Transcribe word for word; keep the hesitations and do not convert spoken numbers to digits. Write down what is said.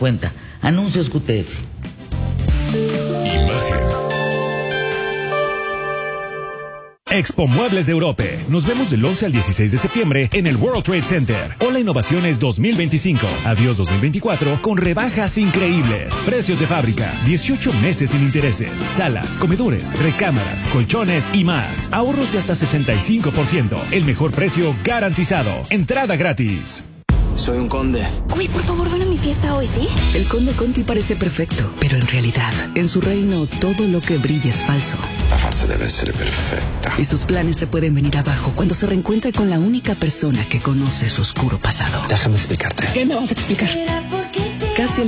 Cuenta. Anuncios Q T F. Imagen. Expo Muebles de Europe. Nos vemos del once al dieciséis de septiembre en el World Trade Center. Hola Innovaciones dos mil veinticinco. Adiós dos mil veinticuatro con rebajas increíbles. Precios de fábrica. dieciocho meses sin intereses. Salas, comedores, recámaras, colchones y más. Ahorros de hasta sesenta y cinco por ciento. El mejor precio garantizado. Entrada gratis. Soy un conde. Uy, por favor, ven a mi fiesta hoy, ¿sí? El conde Conti parece perfecto, pero en realidad, en su reino, todo lo que brilla es falso. La farsa debe ser perfecta. Y sus planes se pueden venir abajo cuando se reencuentre con la única persona que conoce su oscuro pasado. Déjame explicarte. ¿Qué me vas a explicar? Casi el